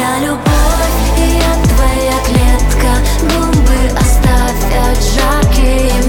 моя любовь, и я твоя клетка. Губы оставят жаркие